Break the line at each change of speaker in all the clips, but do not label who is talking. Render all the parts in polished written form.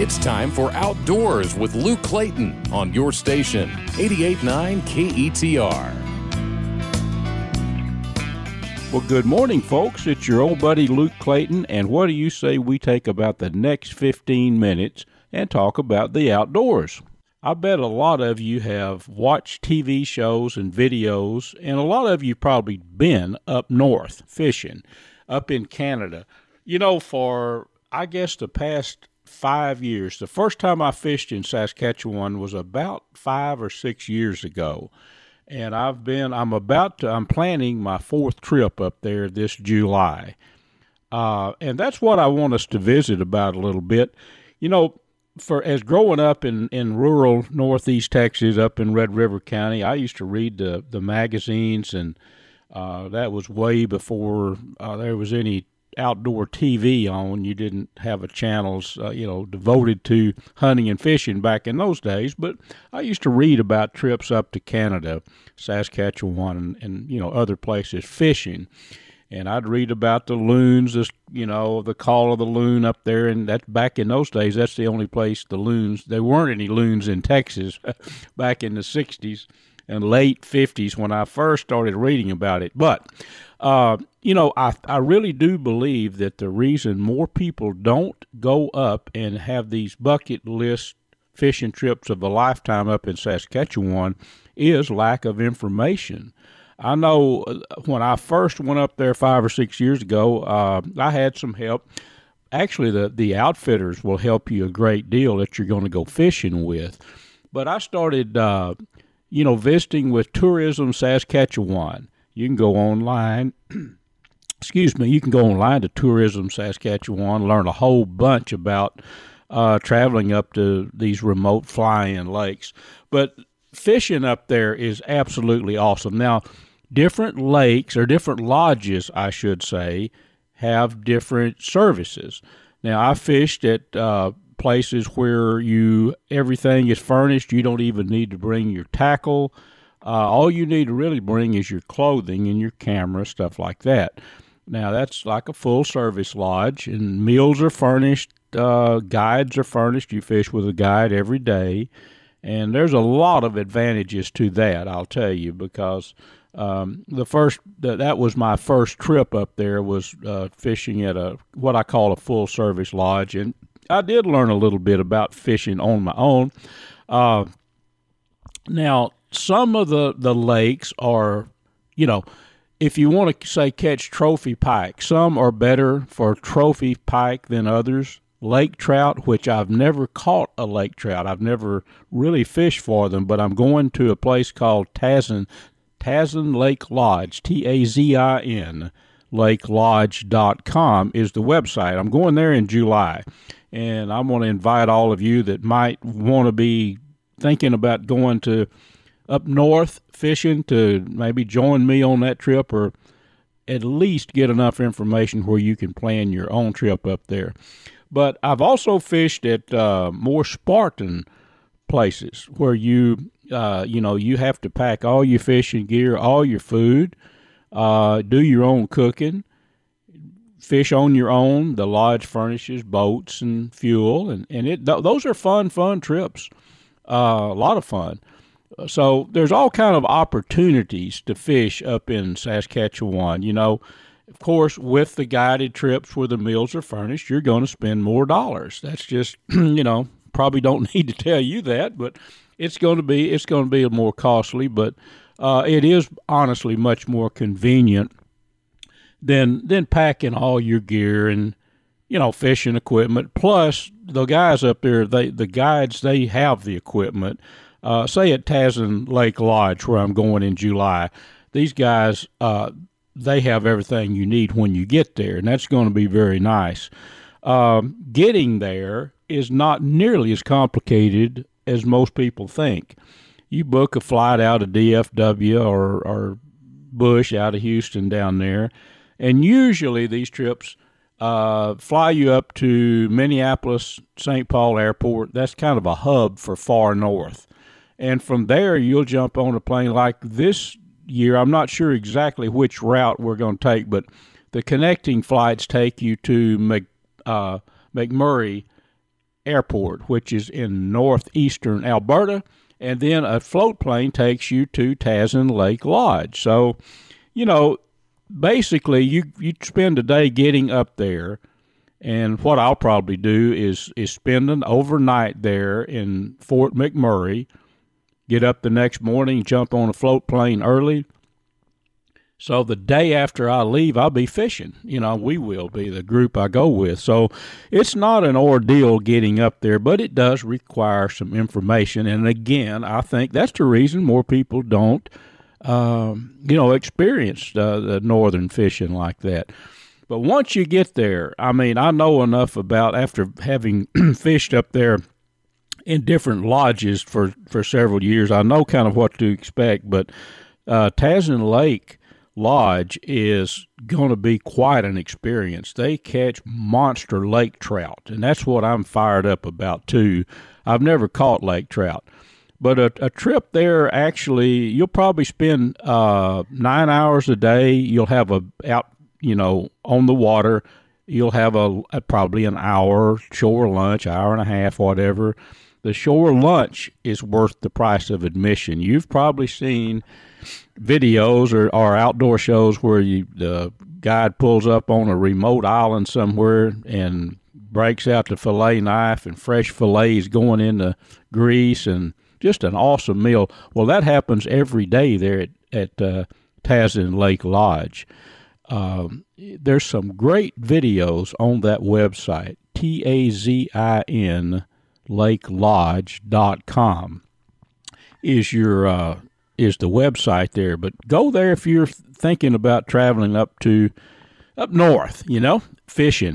It's time for Outdoors with Luke Clayton on your station, 88.9 KETR.
Well, good morning, folks. It's your old buddy Luke Clayton, and what do you say we take about the next 15 minutes and talk about the outdoors? I bet a lot of you have watched TV shows and videos, and a lot of you probably been up north fishing, up in Canada. You know, for, I guess, the past 5 years, the first time I fished in Saskatchewan was about 5 or 6 years ago. And I'm planning my 4th trip up there this July. And that's what I want us to visit about a little bit. You know, as growing up in rural northeast Texas, up in Red River County, I used to read the magazines, and that was way before there was any outdoor TV on. You didn't have channels, devoted to hunting and fishing back in those days. But I used to read about trips up to Canada, Saskatchewan, and other places fishing. And I'd read about the loons, the call of the loon up there. And that's back in those days, that's the only place there weren't any loons in Texas back in the 60s and late 50s when I first started reading about it. But I really do believe that the reason more people don't go up and have these bucket list fishing trips of a lifetime up in Saskatchewan is lack of information. I know when I first went up there 5 or 6 years ago, I had some help. Actually, the outfitters will help you a great deal that you're going to go fishing with. But I started, visiting with Tourism Saskatchewan. You can go online, you can go online to Tourism Saskatchewan, learn a whole bunch about traveling up to these remote fly-in lakes. But fishing up there is absolutely awesome. Now, different lakes, or different lodges, I should say, have different services. Now, I fished at places where everything is furnished. You don't even need to bring your tackle. All you need to really bring is your clothing and your camera, stuff like that. Now, that's like a full-service lodge, and meals are furnished, guides are furnished. You fish with a guide every day, and there's a lot of advantages to that, I'll tell you, because that was my first trip up there, was fishing at what I call a full-service lodge, and I did learn a little bit about fishing on my own. Now, some of the lakes are, if you want to say catch trophy pike, some are better for trophy pike than others. Lake trout, which I've never caught a lake trout. I've never really fished for them, but I'm going to a place called Tazin Lake Lodge, Tazin, lakelodge.com is the website. I'm going there in July, and I'm going to invite all of you that might want to be thinking about going to up north fishing to maybe join me on that trip, or at least get enough information where you can plan your own trip up there. But I've also fished at more Spartan places where you have to pack all your fishing gear, all your food, do your own cooking, fish on your own. The lodge furnishes boats and fuel, and those are fun trips, a lot of fun. So there's all kind of opportunities to fish up in Saskatchewan. Of course, with the guided trips where the meals are furnished, you're going to spend more dollars. That's just, probably don't need to tell you that, but it's going to be more costly, but it is honestly much more convenient than packing all your gear and, fishing equipment. Plus, the guys up there, the guides, they have the equipment. Say at Tazin Lake Lodge, where I'm going in July, these guys, they have everything you need when you get there, and that's going to be very nice. Getting there is not nearly as complicated as most people think. You book a flight out of DFW or Bush out of Houston down there, and usually these trips fly you up to Minneapolis, St. Paul Airport. That's kind of a hub for far north. And from there, you'll jump on a plane like this year. I'm not sure exactly which route we're going to take, but the connecting flights take you to McMurray Airport, which is in northeastern Alberta, and then a float plane takes you to Tasman Lake Lodge. So, basically you spend a day getting up there, and what I'll probably do is spend an overnight there in Fort McMurray, get up the next morning, jump on a float plane early. So the day after I leave, I'll be fishing. We will be, the group I go with. So it's not an ordeal getting up there, but it does require some information. And again, I think that's the reason more people don't, experience the northern fishing like that. But once you get there, I know enough about, after having fished up there in different lodges for several years, I know kind of what to expect. But Tasman Lake Lodge is going to be quite an experience. They catch monster lake trout, and that's what I'm fired up about too. I've never caught lake trout, but a trip there, actually, you'll probably spend 9 hours a day. You'll have out on the water. You'll have probably an hour shore lunch, hour and a half, whatever. The shore lunch is worth the price of admission. You've probably seen videos or outdoor shows where the guide pulls up on a remote island somewhere and breaks out the fillet knife, and fresh fillets going into grease, and just an awesome meal. Well, that happens every day there at Tasman Lake Lodge. There's some great videos on that website, TAZIN lakelodge.com is the website there. But go there if you're thinking about traveling up north, fishing.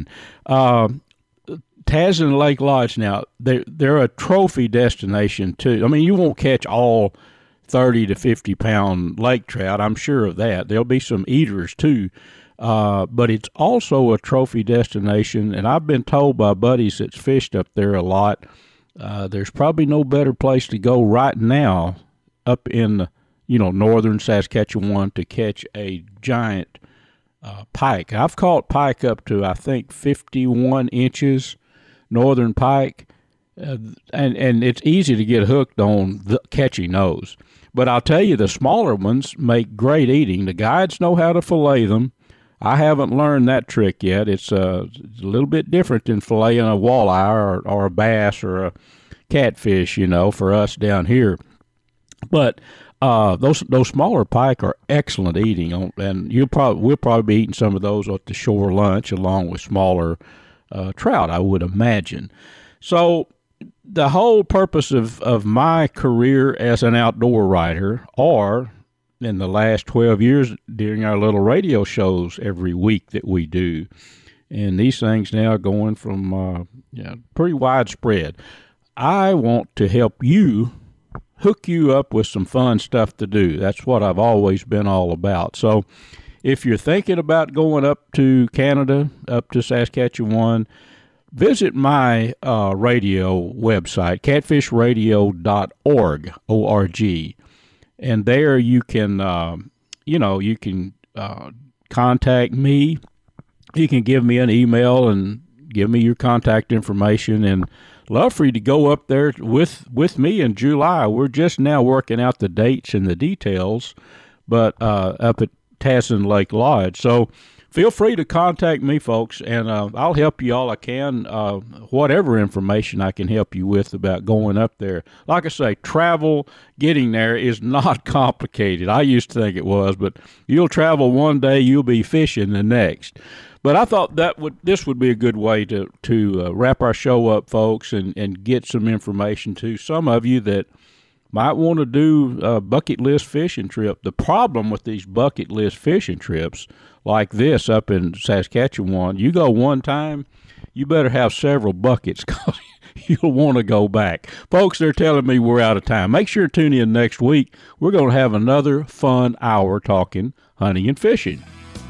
Tasman Lake Lodge, now, they're a trophy destination too. You won't catch all 30 to 50 pound lake trout, I'm sure of that. There'll be some eaters too. But it's also a trophy destination, and I've been told by buddies that's fished up there a lot, there's probably no better place to go right now up in northern Saskatchewan to catch a giant pike. I've caught pike up to, I think, 51 inches, northern pike, and it's easy to get hooked on catching those. But I'll tell you, the smaller ones make great eating. The guides know how to fillet them. I haven't learned that trick yet. It's a little bit different than filleting a walleye or a bass or a catfish, for us down here. But those smaller pike are excellent eating, and we'll probably be eating some of those at the shore lunch along with smaller trout, I would imagine. So the whole purpose of my career as an outdoor writer, or in the last 12 years during our little radio shows every week that we do, and these things now are going from pretty widespread. I want to help you, hook you up with some fun stuff to do. That's what I've always been all about. So if you're thinking about going up to Canada, up to Saskatchewan, visit my radio website, catfishradio.org, O-R-G. And there you can, contact me. You can give me an email and give me your contact information, and love for you to go up there with me in July. We're just now working out the dates and the details, but up at Tasman Lake Lodge. So feel free to contact me, folks, and I'll help you all I can, whatever information I can help you with about going up there. Like I say, getting there is not complicated. I used to think it was, but you'll travel one day, you'll be fishing the next. But I thought this would be a good way to wrap our show up, folks, and get some information to some of you that might want to do a bucket list fishing trip. The problem with these bucket list fishing trips like this up in Saskatchewan, you go one time, you better have several buckets because you'll want to go back. Folks, they're telling me we're out of time. Make sure to tune in next week. We're going to have another fun hour talking hunting and fishing.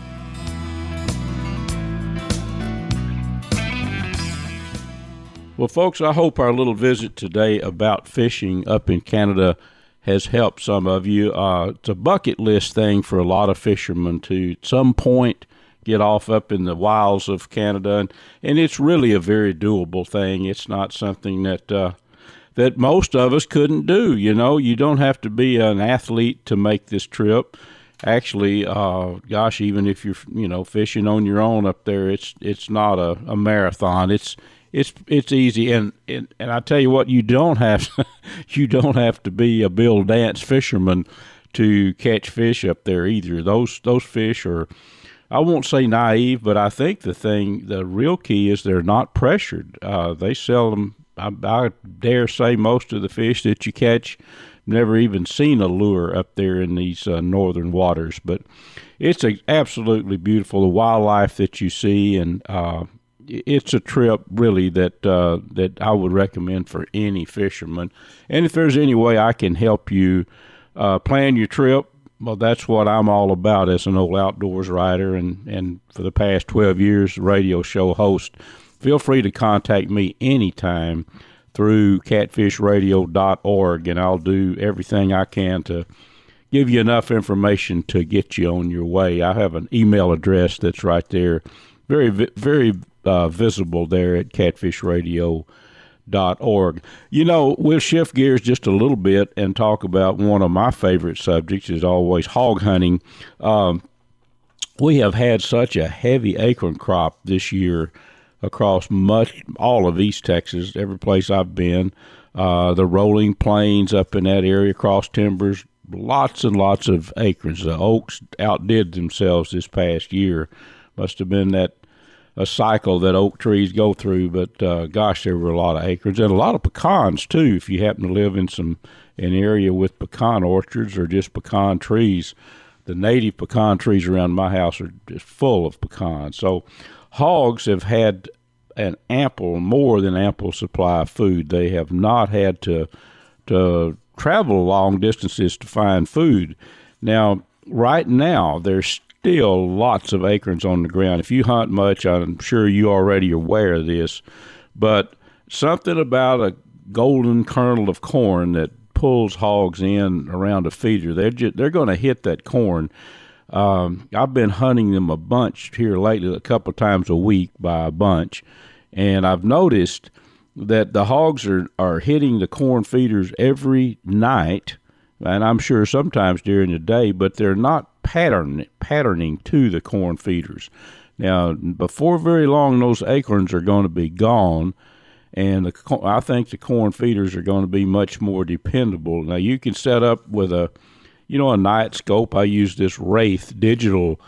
Well, folks, I hope our little visit today about fishing up in Canada has helped some of you. It's a bucket list thing for a lot of fishermen to, at some point, get off up in the wilds of Canada, and it's really a very doable thing. It's not something that that most of us couldn't do. You know, you don't have to be an athlete to make this trip. Actually, gosh, even if you're, you know, fishing on your own up there, it's not a marathon. It's easy, and I tell you what, you don't have to be a Bill Dance fisherman to catch fish up there either. Those fish are, I won't say naive, but I think the real key is they're not pressured. They sell them. I dare say most of the fish that you catch, never even seen a lure up there in these northern waters. But it's absolutely beautiful, the wildlife that you see, and it's a trip really that I would recommend for any fisherman. And if there's any way I can help you plan your trip, well, that's what I'm all about as an old outdoors writer and for the past 12 years, radio show host. Feel free to contact me anytime through catfishradio.org, and I'll do everything I can to give you enough information to get you on your way. I have an email address that's right there, very, very visible there at catfishradio.org. You know, we'll shift gears just a little bit and talk about one of my favorite subjects, is always hog hunting. We have had such a heavy acorn crop this year across all of East Texas, every place I've been, the rolling plains up in that area, cross timbers, lots and lots of acorns. The oaks outdid themselves this past year. Must have been a cycle that oak trees go through, but gosh, there were a lot of acorns and a lot of pecans too. If you happen to live in an area with pecan orchards or just pecan trees, the native pecan trees around my house are just full of pecans. So hogs have had more than ample supply of food. They have not had to travel long distances to find food. Now, right now, there's still lots of acorns on the ground. If you hunt much, I'm sure you already aware of this, but something about a golden kernel of corn that pulls hogs in around a feeder, they're going to hit that corn. I've been hunting them a bunch here lately, a couple of times a week by a bunch, and I've noticed that the hogs are hitting the corn feeders every night, and I'm sure sometimes during the day, but they're not patterning to the corn feeders. Now, before very long, those acorns are going to be gone, and I think the corn feeders are going to be much more dependable. Now, you can set up with a night scope. I use this Wraith digital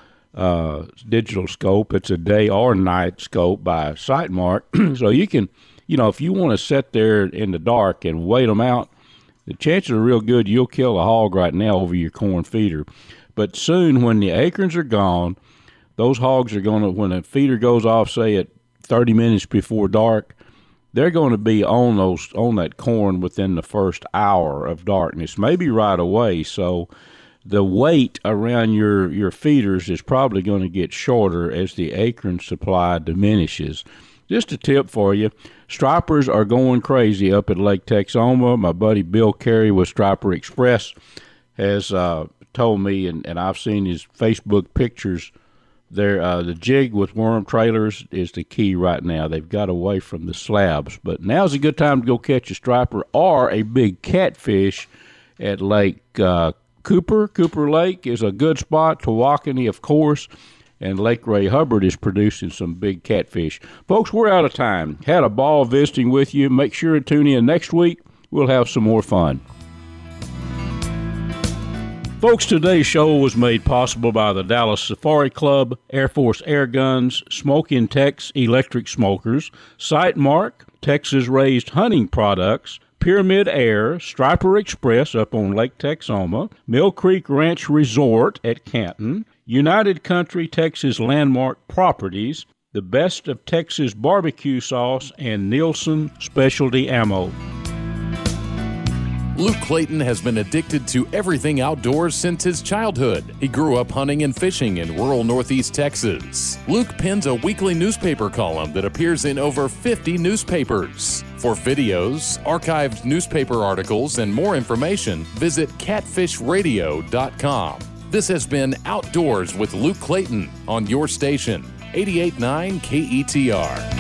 scope. It's a day or night scope by Sightmark. So you can, if you want to sit there in the dark and wait them out, the chances are real good you'll kill a hog right now over your corn feeder. But soon, when the acorns are gone, those hogs are going to, when a feeder goes off, say at 30 minutes before dark, they're going to be on that corn within the first hour of darkness, maybe right away. So the wait around your feeders is probably going to get shorter as the acorn supply diminishes. Just a tip for you, stripers are going crazy up at Lake Texoma. My buddy Bill Carey with Striper Express has told me, and I've seen his Facebook pictures there, the jig with worm trailers is the key right now. They've got away from the slabs, but now's a good time to go catch a striper or a big catfish at Lake Cooper. Cooper Lake is a good spot. Tawakoni, of course, and Lake Ray Hubbard is producing some big catfish. Folks, we're out of time. Had a ball visiting with you. Make sure to tune in next week. We'll have some more fun. Folks, today's show was made possible by the Dallas Safari Club, Air Force Air Guns, Smokin' Tex Electric Smokers, Sightmark, Texas-raised hunting products, Pyramid Air, Striper Express up on Lake Texoma, Mill Creek Ranch Resort at Canton, United Country Texas Landmark Properties, the Best of Texas Barbecue Sauce, and Nielsen Specialty Ammo.
Luke Clayton has been addicted to everything outdoors since his childhood. He grew up hunting and fishing in rural Northeast Texas. Luke pens a weekly newspaper column that appears in over 50 newspapers. For videos, archived newspaper articles, and more information, visit catfishradio.com. This has been Outdoors with Luke Clayton on your station, 88.9 KETR.